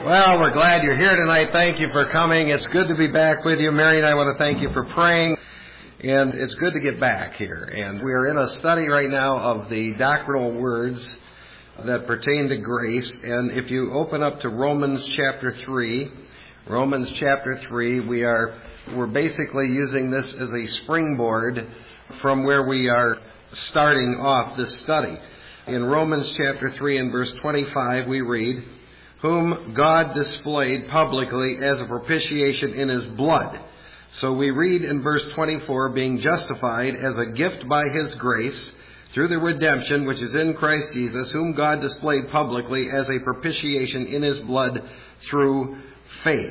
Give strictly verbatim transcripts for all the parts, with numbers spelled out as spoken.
Well, we're glad you're here tonight. Thank you for coming. It's good to be back with you. Mary and I want to thank you for praying. And it's good to get back here. And we are in a study right now of the doctrinal words that pertain to grace. And if you open up to Romans chapter three, Romans chapter three, we are, we're basically using this as a springboard from where we are starting off this study. In Romans chapter three and verse twenty-five, we read, whom God displayed publicly as a propitiation in his blood. So we read in verse twenty-four, being justified as a gift by his grace through the redemption which is in Christ Jesus, whom God displayed publicly as a propitiation in his blood through faith.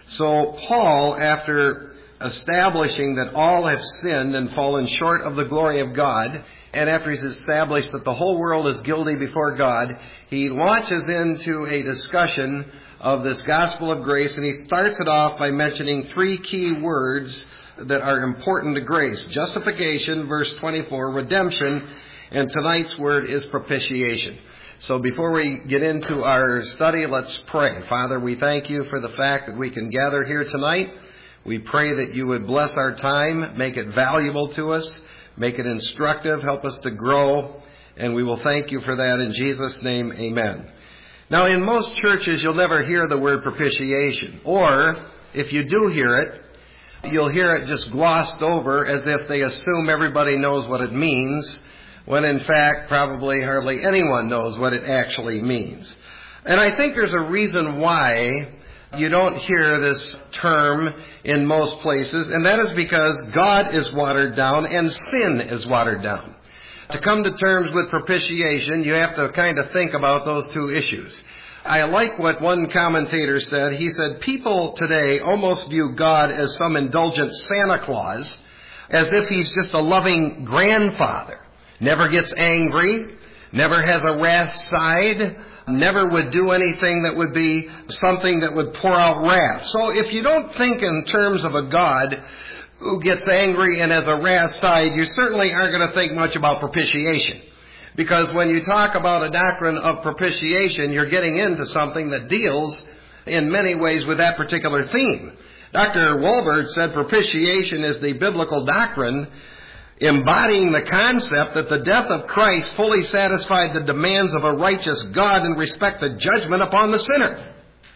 So Paul, after establishing that all have sinned and fallen short of the glory of God, and after he's established that the whole world is guilty before God, he launches into a discussion of this gospel of grace, and he starts it off by mentioning three key words that are important to grace. Justification, verse twenty-four, redemption, and tonight's word is propitiation. So before we get into our study, let's pray. Father, we thank you for the fact that we can gather here tonight. We pray that you would bless our time, make it valuable to us, make it instructive, help us to grow, and we will thank you for that in Jesus' name, amen. Now, in most churches, you'll never hear the word propitiation, or if you do hear it, you'll hear it just glossed over as if they assume everybody knows what it means, when in fact, probably hardly anyone knows what it actually means. And I think there's a reason why you don't hear this term in most places, and that is because God is watered down and sin is watered down. To come to terms with propitiation, you have to kind of think about those two issues. I like what one commentator said. He said, people today almost view God as some indulgent Santa Claus, as if he's just a loving grandfather. Never gets angry, never has a wrath side, never would do anything that would be something that would pour out wrath. So if you don't think in terms of a God who gets angry and has a wrath side, you certainly aren't going to think much about propitiation. Because when you talk about a doctrine of propitiation, you're getting into something that deals in many ways with that particular theme. Doctor Walvoord said propitiation is the biblical doctrine embodying the concept that the death of Christ fully satisfied the demands of a righteous God in respect to judgment upon the sinner.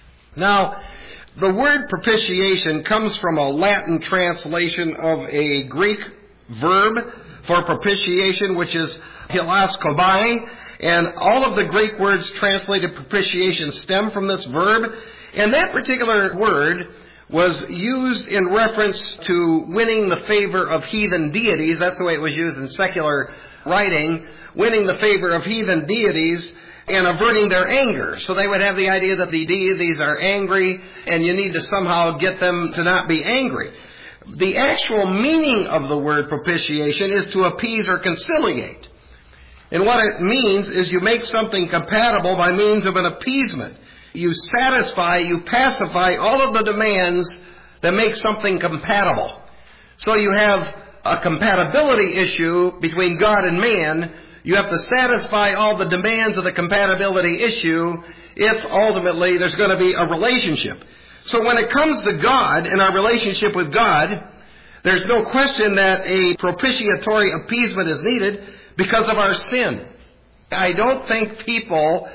Now, the word propitiation comes from a Latin translation of a Greek verb for propitiation, which is hilaskomai, and all of the Greek words translated propitiation stem from this verb, and that particular word was used in reference to winning the favor of heathen deities. That's the way it was used in secular writing, winning the favor of heathen deities and averting their anger. So they would have the idea that the deities are angry and you need to somehow get them to not be angry. The actual meaning of the word propitiation is to appease or conciliate. And what it means is you make something compatible by means of an appeasement. You satisfy, you pacify all of the demands that make something compatible. So you have a compatibility issue between God and man. You have to satisfy all the demands of the compatibility issue if ultimately there's going to be a relationship. So when it comes to God and our relationship with God, there's no question that a propitiatory appeasement is needed because of our sin. I don't think people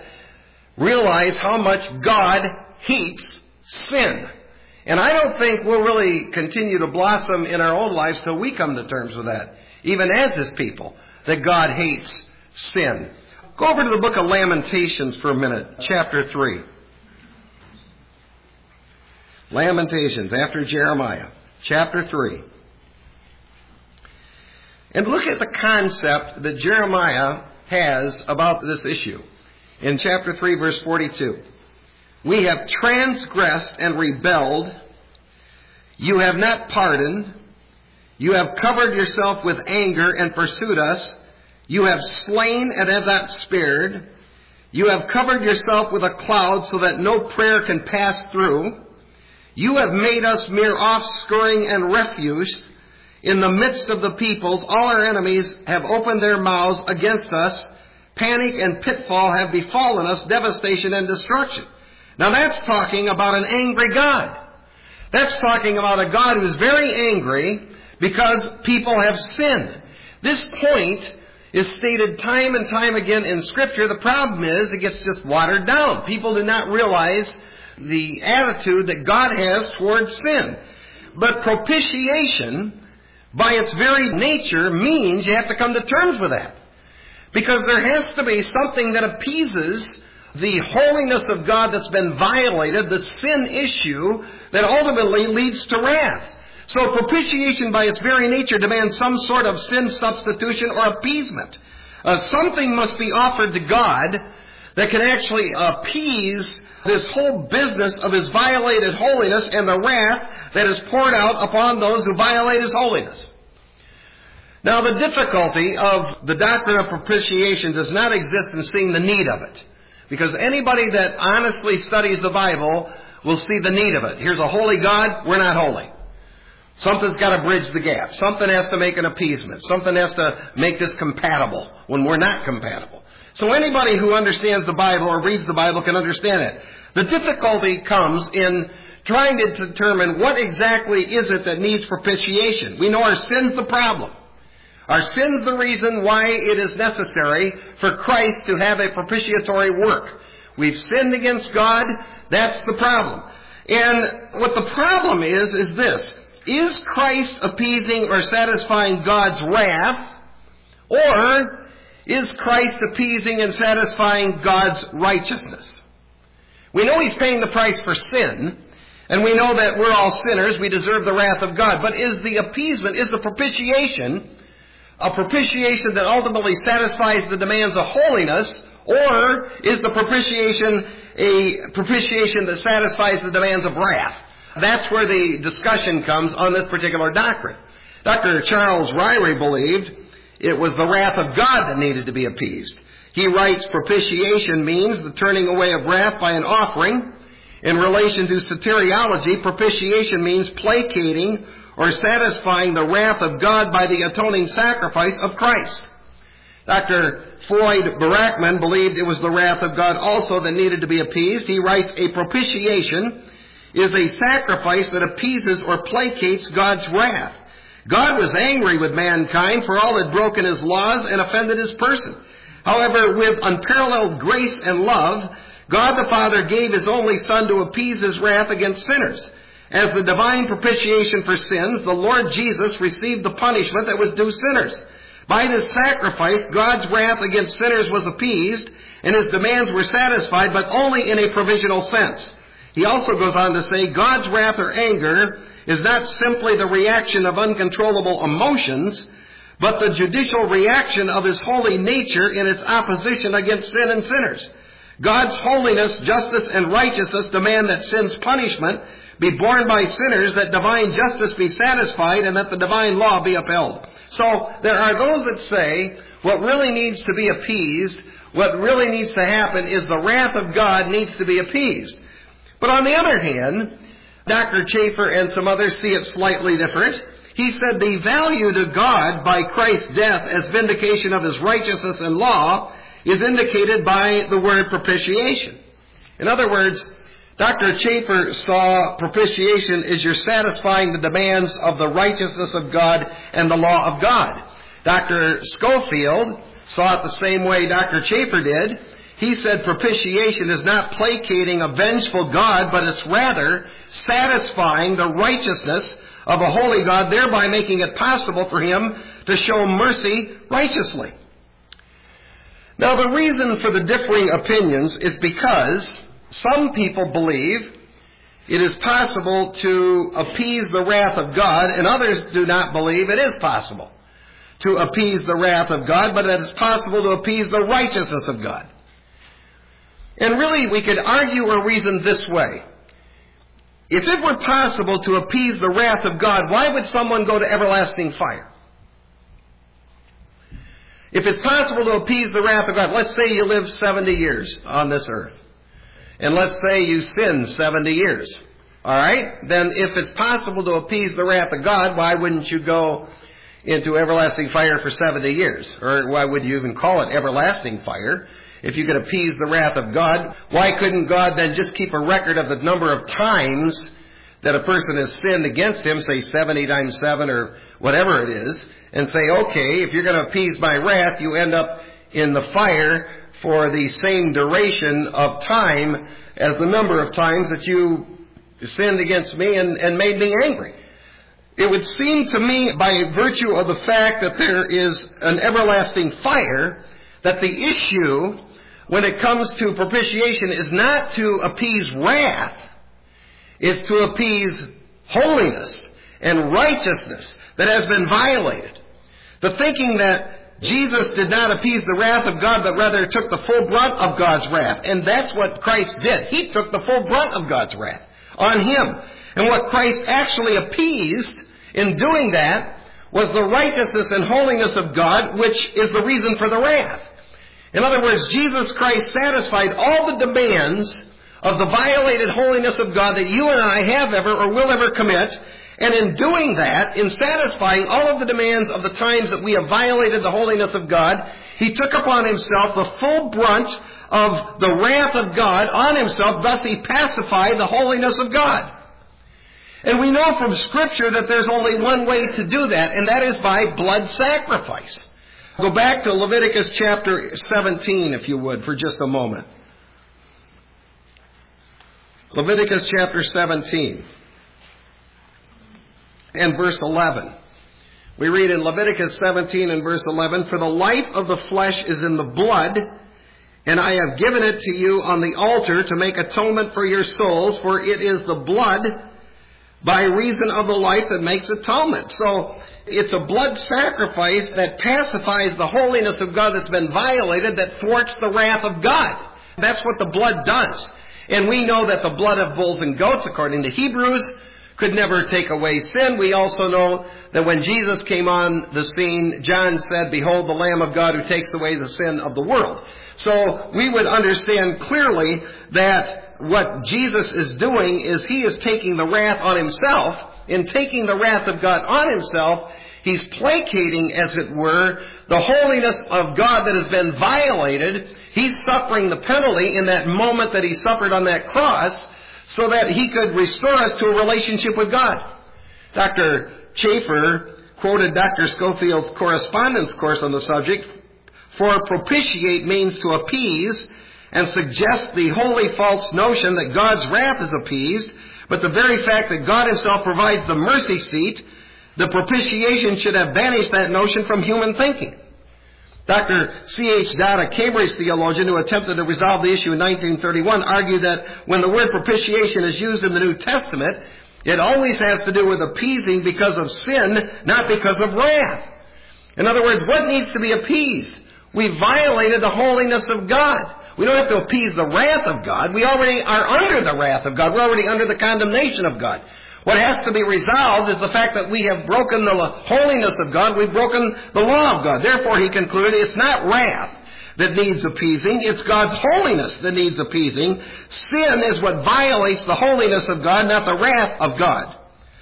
realize how much God hates sin. And I don't think we'll really continue to blossom in our own lives till we come to terms with that, even as His people, that God hates sin. Go over to the book of Lamentations for a minute, chapter three. Lamentations, after Jeremiah, chapter three. And look at the concept that Jeremiah has about this issue. In chapter three, verse forty-two, we have transgressed and rebelled. You have not pardoned. You have covered yourself with anger and pursued us. You have slain and have not spared. You have covered yourself with a cloud so that no prayer can pass through. You have made us mere offscouring and refuse. In the midst of the peoples, all our enemies have opened their mouths against us. Panic and pitfall have befallen us, devastation and destruction. Now that's talking about an angry God. That's talking about a God who's very angry because people have sinned. This point is stated time and time again in Scripture. The problem is it gets just watered down. People do not realize the attitude that God has towards sin. But propitiation, by its very nature, means you have to come to terms with that. Because there has to be something that appeases the holiness of God that's been violated, the sin issue that ultimately leads to wrath. So propitiation by its very nature demands some sort of sin substitution or appeasement. Uh, something must be offered to God that can actually appease this whole business of His violated holiness and the wrath that is poured out upon those who violate His holiness. Now, the difficulty of the doctrine of propitiation does not exist in seeing the need of it. Because anybody that honestly studies the Bible will see the need of it. Here's a holy God, we're not holy. Something's got to bridge the gap. Something has to make an appeasement. Something has to make this compatible when we're not compatible. So anybody who understands the Bible or reads the Bible can understand it. The difficulty comes in trying to determine what exactly is it that needs propitiation. We know our sin's the problem. Our sin's the reason why it is necessary for Christ to have a propitiatory work. We've sinned against God. That's the problem. And what the problem is, is this. Is Christ appeasing or satisfying God's wrath? Or is Christ appeasing and satisfying God's righteousness? We know He's paying the price for sin. And we know that we're all sinners. We deserve the wrath of God. But is the appeasement, is the propitiation a propitiation that ultimately satisfies the demands of holiness, or is the propitiation a propitiation that satisfies the demands of wrath? That's where the discussion comes on this particular doctrine. Doctor Charles Ryrie believed it was the wrath of God that needed to be appeased. He writes, propitiation means the turning away of wrath by an offering. In relation to soteriology, propitiation means placating or satisfying the wrath of God by the atoning sacrifice of Christ. Doctor Floyd Barackman believed it was the wrath of God also that needed to be appeased. He writes, a propitiation is a sacrifice that appeases or placates God's wrath. God was angry with mankind for all had broken His laws and offended His person. However, with unparalleled grace and love, God the Father gave His only Son to appease His wrath against sinners. As the divine propitiation for sins, the Lord Jesus received the punishment that was due sinners. By this sacrifice, God's wrath against sinners was appeased, and His demands were satisfied, but only in a provisional sense. He also goes on to say, God's wrath or anger is not simply the reaction of uncontrollable emotions, but the judicial reaction of His holy nature in its opposition against sin and sinners. God's holiness, justice, and righteousness demand that sin's punishment be borne by sinners, that divine justice be satisfied, and that the divine law be upheld. So there are those that say what really needs to be appeased, what really needs to happen is the wrath of God needs to be appeased. But on the other hand, Doctor Chafer and some others see it slightly different. He said the value to God by Christ's death as vindication of His righteousness and law is indicated by the word propitiation. In other words, Doctor Chafer saw propitiation as you're satisfying the demands of the righteousness of God and the law of God. Doctor Schofield saw it the same way Doctor Chafer did. He said propitiation is not placating a vengeful God, but it's rather satisfying the righteousness of a holy God, thereby making it possible for Him to show mercy righteously. Now, the reason for the differing opinions is because some people believe it is possible to appease the wrath of God, and others do not believe it is possible to appease the wrath of God, but that it's possible to appease the righteousness of God. And really, we could argue or reason this way. If it were possible to appease the wrath of God, why would someone go to everlasting fire? If it's possible to appease the wrath of God, let's say you live seventy years on this earth. And let's say you sin seventy years. All right? Then if it's possible to appease the wrath of God, why wouldn't you go into everlasting fire for seventy years? Or why would you even call it everlasting fire? if you could appease the wrath of God, why couldn't God then just keep a record of the number of times that a person has sinned against him, say seventy times seven or whatever it is, and say, okay, if you're going to appease my wrath, you end up in the fire for the same duration of time as the number of times that you sinned against me and, and made me angry. It would seem to me, by virtue of the fact that there is an everlasting fire, that the issue when it comes to propitiation is not to appease wrath, it's to appease holiness and righteousness that has been violated. The thinking that Jesus did not appease the wrath of God, but rather took the full brunt of God's wrath. And that's what Christ did. He took the full brunt of God's wrath on him. And what Christ actually appeased in doing that was the righteousness and holiness of God, which is the reason for the wrath. In other words, Jesus Christ satisfied all the demands of the violated holiness of God that you and I have ever or will ever commit. And in doing that, in satisfying all of the demands of the times that we have violated the holiness of God, He took upon Himself the full brunt of the wrath of God on Himself. Thus He pacified the holiness of God. And we know from Scripture that there's only one way to do that, and that is by blood sacrifice. Go back to Leviticus chapter seventeen, if you would, for just a moment. Leviticus chapter seventeen and verse eleven. We read in Leviticus seventeen and verse eleven, "For the life of the flesh is in the blood, and I have given it to you on the altar to make atonement for your souls, for it is the blood by reason of the life that makes atonement." So it's a blood sacrifice that pacifies the holiness of God that's been violated, that thwarts the wrath of God. That's what the blood does. And we know that the blood of bulls and goats, according to Hebrews, could never take away sin. We also know that when Jesus came on the scene, John said, "Behold the Lamb of God who takes away the sin of the world." So we would understand clearly that what Jesus is doing is He is taking the wrath on Himself. In taking the wrath of God on Himself, He's placating, as it were, the holiness of God that has been violated. He's suffering the penalty in that moment that He suffered on that cross, so that He could restore us to a relationship with God. Doctor Chafer quoted Doctor Scofield's correspondence course on the subject. "For propitiate means to appease, and suggest the wholly false notion that God's wrath is appeased, but the very fact that God Himself provides the mercy seat, the propitiation should have banished that notion from human thinking." Doctor C H Dodd, a Cambridge theologian who attempted to resolve the issue in nineteen thirty-one, argued that when the word propitiation is used in the New Testament, it always has to do with appeasing because of sin, not because of wrath. In other words, what needs to be appeased? We violated the holiness of God. We don't have to appease the wrath of God. We already are under the wrath of God. We're already under the condemnation of God. What has to be resolved is the fact that we have broken the holiness of God. We've broken the law of God. Therefore, he concluded, it's not wrath that needs appeasing. It's God's holiness that needs appeasing. Sin is what violates the holiness of God, not the wrath of God.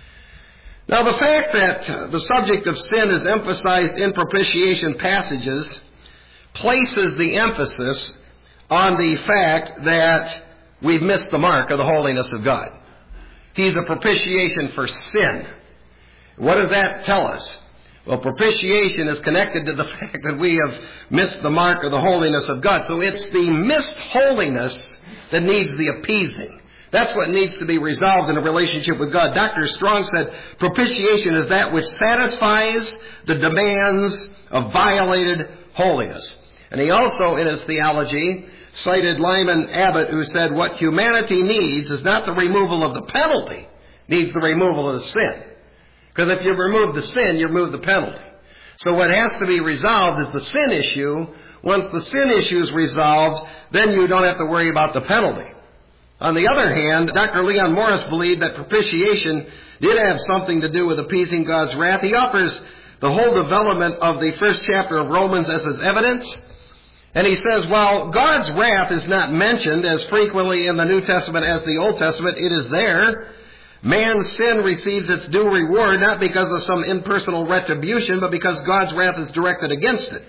Now, the fact that the subject of sin is emphasized in propitiation passages places the emphasis on the fact that we've missed the mark of the holiness of God. He's a propitiation for sin. What does that tell us? Well, propitiation is connected to the fact that we have missed the mark of the holiness of God. So it's the missed holiness that needs the appeasing. That's what needs to be resolved in a relationship with God. Doctor Strong said propitiation is that which satisfies the demands of violated holiness. And he also, in his theology, cited Lyman Abbott, who said what humanity needs is not the removal of the penalty, needs the removal of the sin. Because if you remove the sin, you remove the penalty. So what has to be resolved is the sin issue. Once the sin issue is resolved, then you don't have to worry about the penalty. On the other hand, Doctor Leon Morris believed that propitiation did have something to do with appeasing God's wrath. He offers the whole development of the first chapter of Romans as his evidence. And he says, while God's wrath is not mentioned as frequently in the New Testament as the Old Testament, it is there. Man's sin receives its due reward, not because of some impersonal retribution, but because God's wrath is directed against it.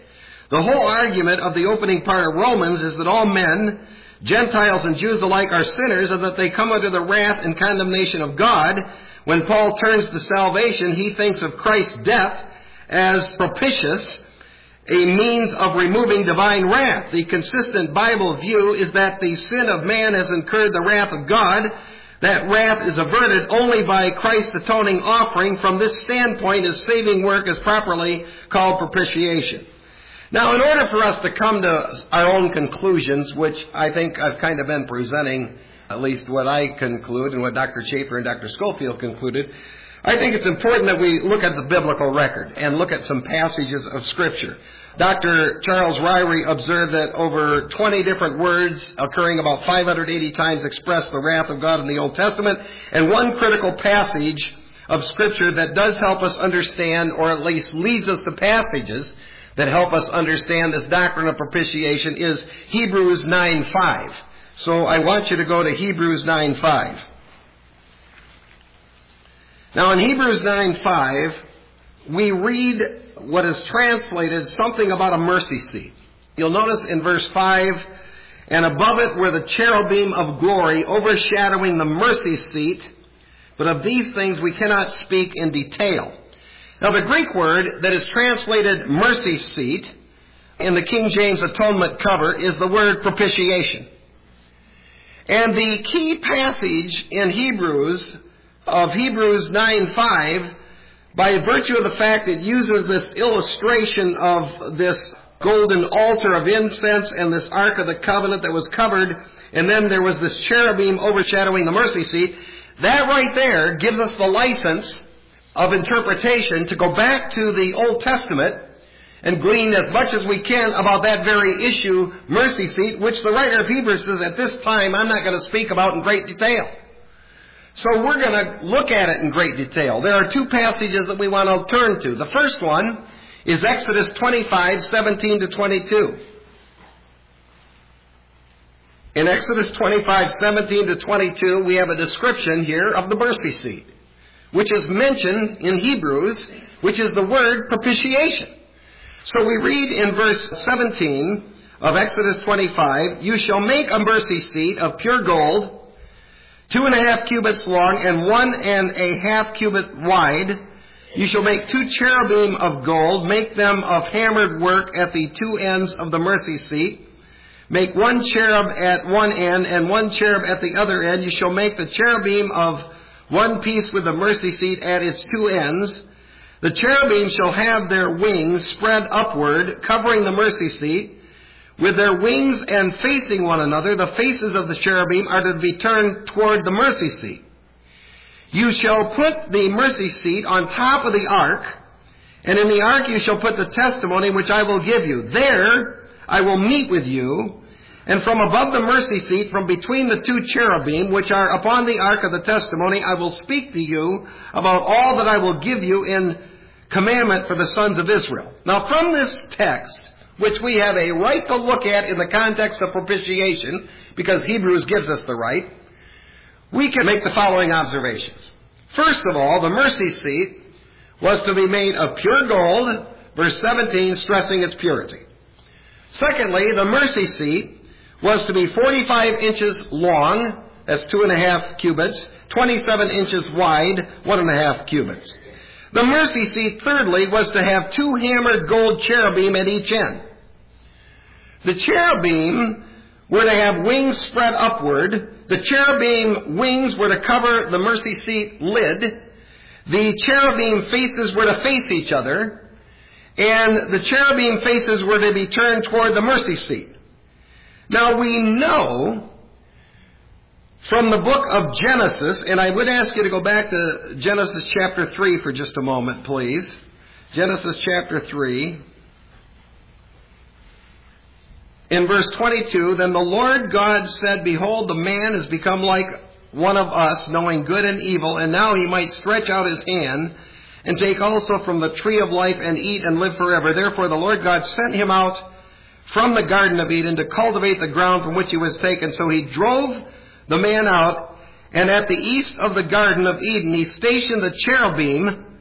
The whole argument of the opening part of Romans is that all men, Gentiles and Jews alike, are sinners, and that they come under the wrath and condemnation of God. When Paul turns to salvation, he thinks of Christ's death as propitious, a means of removing divine wrath. The consistent Bible view is that the sin of man has incurred the wrath of God. That wrath is averted only by Christ's atoning offering. From this standpoint, his saving work is properly called propitiation. Now, in order for us to come to our own conclusions, which I think I've kind of been presenting, at least what I conclude and what Doctor Chafer and Doctor Schofield concluded, I think it's important that we look at the biblical record and look at some passages of Scripture. Doctor Charles Ryrie observed that over twenty different words, occurring about five hundred eighty times, express the wrath of God in the Old Testament, and one critical passage of Scripture that does help us understand, or at least leads us to passages that help us understand this doctrine of propitiation, is Hebrews nine five. So I want you to go to Hebrews nine five. Now in Hebrews nine five, we read what is translated something about a mercy seat. You'll notice in verse five, and above it were the cherubim of glory overshadowing the mercy seat, but of these things we cannot speak in detail. Now the Greek word that is translated mercy seat in the King James Atonement cover is the word propitiation. And the key passage in Hebrews, of Hebrews nine five, by virtue of the fact it uses this illustration of this golden altar of incense and this Ark of the Covenant that was covered, and then there was this cherubim overshadowing the mercy seat, that right there gives us the license of interpretation to go back to the Old Testament and glean as much as we can about that very issue, mercy seat, which the writer of Hebrews says at this time I'm not going to speak about in great detail. So we're going to look at it in great detail. There are two passages that we want to turn to. The first one is Exodus twenty-five, seventeen to twenty-two. In Exodus twenty-five, seventeen to twenty-two, we have a description here of the mercy seat, which is mentioned in Hebrews, which is the word propitiation. So we read in verse seventeen of Exodus twenty-five, "You shall make a mercy seat of pure gold, two and a half cubits long and one and a half cubit wide. You shall make two cherubim of gold, make them of hammered work at the two ends of the mercy seat. Make one cherub at one end and one cherub at the other end. You shall make the cherubim of one piece with the mercy seat at its two ends. The cherubim shall have their wings spread upward, covering the mercy seat. With their wings and facing one another, the faces of the cherubim are to be turned toward the mercy seat. You shall put the mercy seat on top of the ark, and in the ark you shall put the testimony which I will give you. There I will meet with you, and from above the mercy seat, from between the two cherubim which are upon the ark of the testimony, I will speak to you about all that I will give you in commandment for the sons of Israel." Now from this text, which we have a right to look at in the context of propitiation, because Hebrews gives us the right, we can make the following observations. First of all, the mercy seat was to be made of pure gold, verse seventeen, stressing its purity. Secondly, the mercy seat was to be forty-five inches long, that's two and a half cubits, twenty-seven inches wide, one and a half cubits. The mercy seat, thirdly, was to have two hammered gold cherubim at each end. The cherubim were to have wings spread upward. The cherubim wings were to cover the mercy seat lid. The cherubim faces were to face each other. And the cherubim faces were to be turned toward the mercy seat. Now we know from the book of Genesis, and I would ask you to go back to Genesis chapter three for just a moment, please. Genesis chapter three. In verse twenty-two, "Then the Lord God said, Behold, the man has become like one of us, knowing good and evil, and now he might stretch out his hand and take also from the tree of life and eat and live forever. Therefore the Lord God sent him out from the Garden of Eden to cultivate the ground from which he was taken. So he drove the man out, and at the east of the Garden of Eden he stationed the cherubim,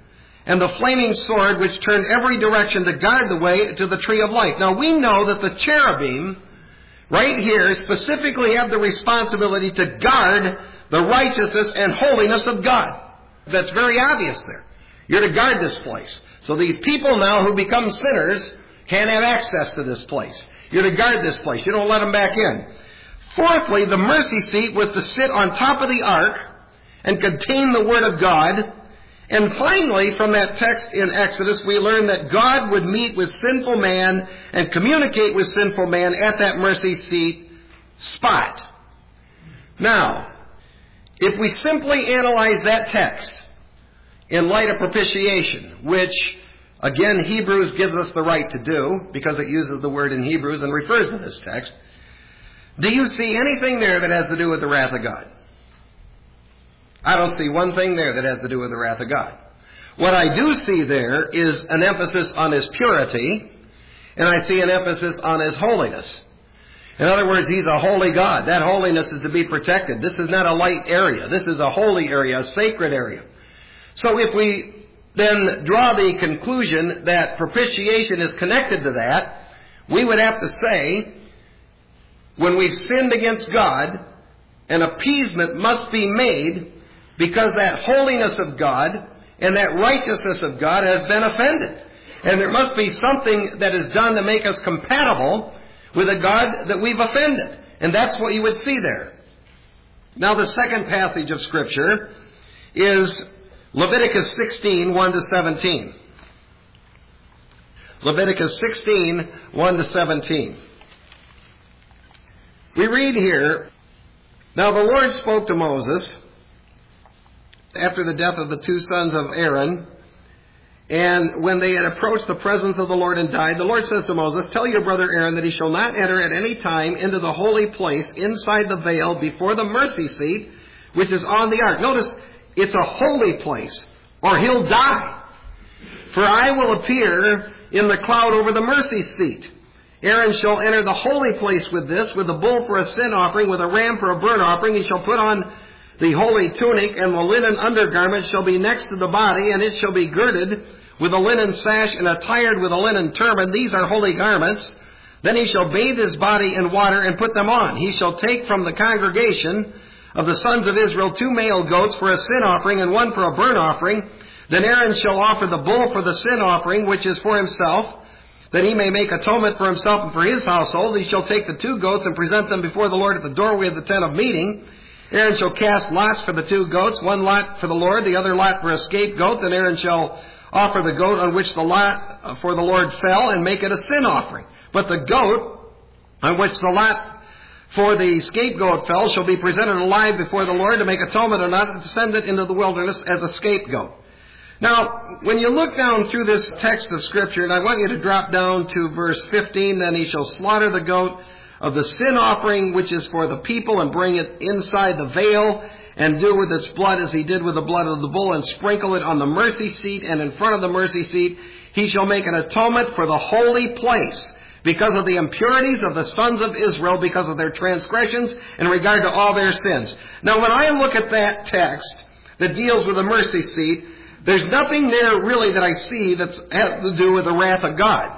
and the flaming sword which turned every direction to guard the way to the tree of life. Now we know that the cherubim right here specifically have the responsibility to guard the righteousness and holiness of God. That's very obvious there. You're to guard this place. So these people now who become sinners can't have access to this place. You're to guard this place. You don't let them back in. Fourthly, the mercy seat was to sit on top of the ark and contain the Word of God. And finally, from that text in Exodus, we learn that God would meet with sinful man and communicate with sinful man at that mercy seat spot. Now, if we simply analyze that text in light of propitiation, which, again, Hebrews gives us the right to do, because it uses the word in Hebrews and refers to this text, do you see anything there that has to do with the wrath of God? I don't see one thing there that has to do with the wrath of God. What I do see there is an emphasis on His purity, and I see an emphasis on His holiness. In other words, He's a holy God. That holiness is to be protected. This is not a light area. This is a holy area, a sacred area. So if we then draw the conclusion that propitiation is connected to that, we would have to say, when we've sinned against God, an appeasement must be made because that holiness of God and that righteousness of God has been offended. And there must be something that is done to make us compatible with a God that we've offended. And that's what you would see there. Now the second passage of Scripture is Leviticus sixteen, one to seventeen. Leviticus sixteen, one to seventeen. We read here, "Now the Lord spoke to Moses after the death of the two sons of Aaron, and when they had approached the presence of the Lord and died, the Lord says to Moses, tell your brother Aaron that he shall not enter at any time into the holy place inside the veil before the mercy seat, which is on the ark." Notice, it's a holy place, or he'll die. "For I will appear in the cloud over the mercy seat. Aaron shall enter the holy place with this, with a bull for a sin offering, with a ram for a burnt offering. He shall put on the holy tunic, and the linen undergarment shall be next to the body, and it shall be girded with a linen sash and attired with a linen turban. These are holy garments. Then he shall bathe his body in water and put them on. He shall take from the congregation of the sons of Israel two male goats for a sin offering and one for a burnt offering. Then Aaron shall offer the bull for the sin offering, which is for himself, that he may make atonement for himself and for his household. He shall take the two goats and present them before the Lord at the doorway of the tent of meeting. Aaron shall cast lots for the two goats, one lot for the Lord, the other lot for a scapegoat. Then Aaron shall offer the goat on which the lot for the Lord fell and make it a sin offering. But the goat on which the lot for the scapegoat fell shall be presented alive before the Lord to make atonement and not to send it into the wilderness as a scapegoat." Now, when you look down through this text of Scripture, and I want you to drop down to verse fifteen, "Then he shall slaughter the goat of the sin offering, which is for the people, and bring it inside the veil, and do with its blood as he did with the blood of the bull, and sprinkle it on the mercy seat, and in front of the mercy seat he shall make an atonement for the holy place, because of the impurities of the sons of Israel, because of their transgressions in regard to all their sins." Now, when I look at that text that deals with the mercy seat, there's nothing there really that I see that has to do with the wrath of God.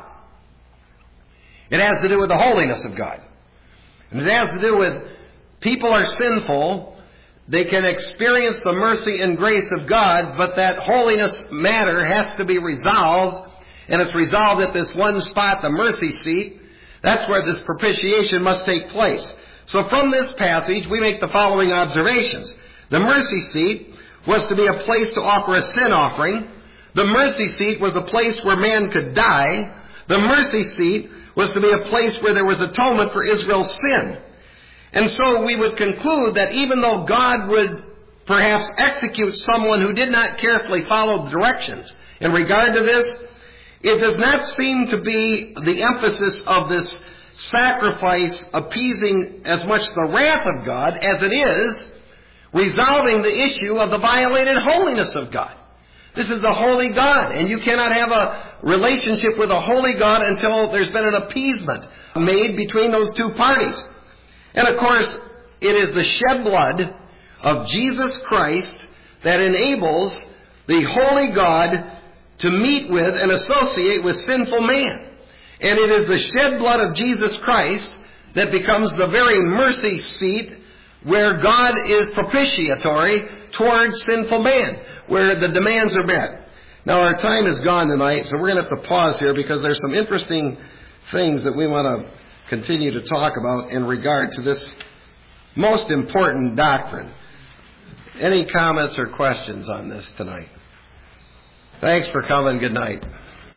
It has to do with the holiness of God. And it has to do with people are sinful. They can experience the mercy and grace of God, but that holiness matter has to be resolved. And it's resolved at this one spot, the mercy seat. That's where this propitiation must take place. So from this passage, we make the following observations. The mercy seat was to be a place to offer a sin offering. The mercy seat was a place where man could die. The mercy seat was to be a place where there was atonement for Israel's sin. And so we would conclude that even though God would perhaps execute someone who did not carefully follow the directions in regard to this, it does not seem to be the emphasis of this sacrifice appeasing as much the wrath of God as it is resolving the issue of the violated holiness of God. This is a holy God, and you cannot have a relationship with a holy God until there's been an appeasement made between those two parties. And of course, it is the shed blood of Jesus Christ that enables the holy God to meet with and associate with sinful man. And it is the shed blood of Jesus Christ that becomes the very mercy seat where God is propitiatory towards sinful man, where the demands are met. Now, our time is gone tonight, so we're going to have to pause here because there's some interesting things that we want to continue to talk about in regard to this most important doctrine. Any comments or questions on this tonight? Thanks for coming. Good night.